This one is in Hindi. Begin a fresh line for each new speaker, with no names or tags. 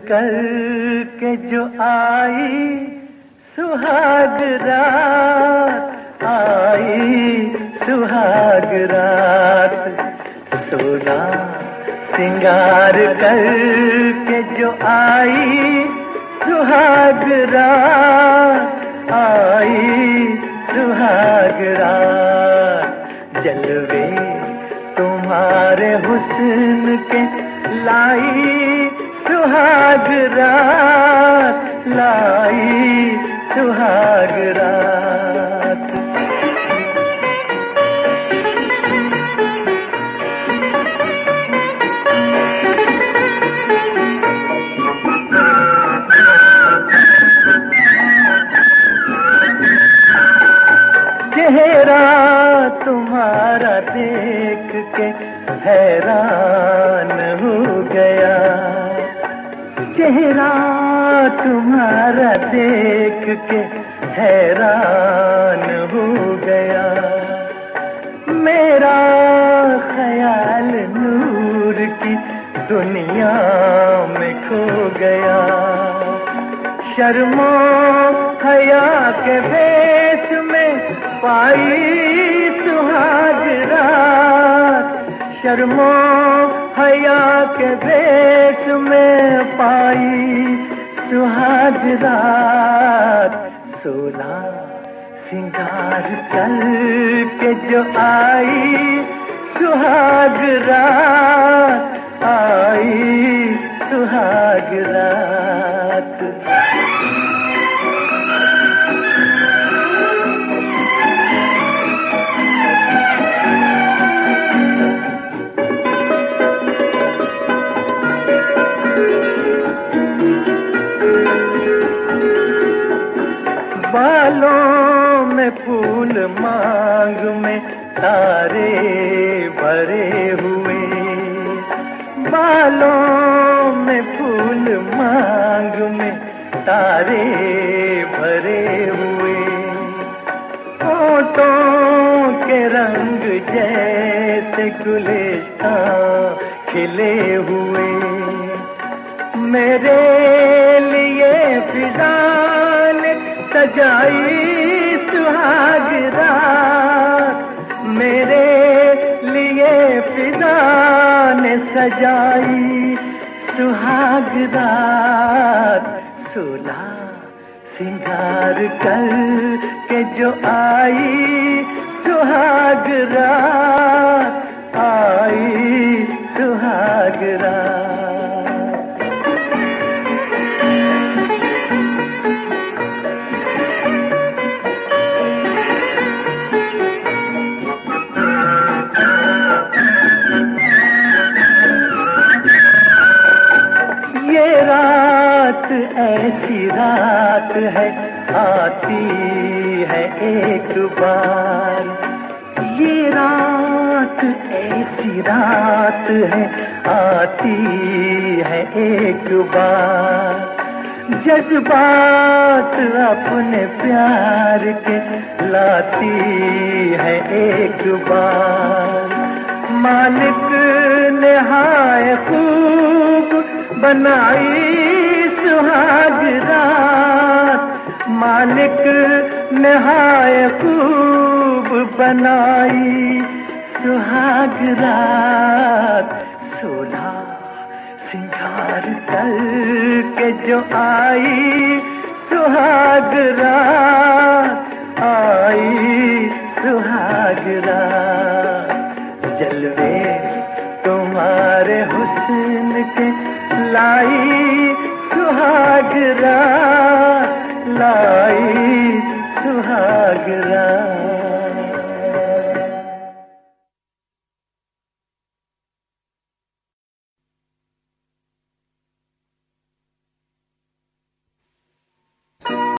कर के जो आई सुहाग रात, आई सुहाग रात। सोना सिंगार कर के जो आई सुहाग रात, आई सुहाग रात। जलवे तुम्हारे हुस्न के लाई सुहाग रात, लाई सुहाग रात। चेहरा तुम्हारा देख के हैरान हो गया, चेहरा तुम्हारा देख के हैरान हो गया। मेरा ख्याल नूर की दुनिया में खो गया। शर्मो हया के भेष में पाई सुहाग रात, शर्मो हया के भेष में पाई सुहाग रात। सोना सिंगार कर के जो आई सुहाग रात, आई सुहाग रात। बालों में फूल मांग में तारे भरे हुए, बालों में फूल मांग में तारे भरे हुए। होठों के रंग जैसे गुलिस्तां खिले हुए। मेरे लिए फिजा सजाई सुहाग रात, मेरे लिए फिजा ने सजाई सुहाग रात। सोना सिंगार कर के जो आई सुहाग रात, आई सुहाग रात। रात ऐसी रात है आती है एक बार, ये रात ऐसी रात है आती है एक बार। जज्बात अपने प्यार के लाती है एक बार। मालिक ने हाय खूब बनाई सुहाग रात, मालिक ने हाय खूब बनाई सुहाग रात। सोना सिंगार कर के जो आई सुहाग रात, आई सुहाग रात। जलवे तुम्हारे हुस्न के लाई सुहाग रात, लाई सुहाग रात।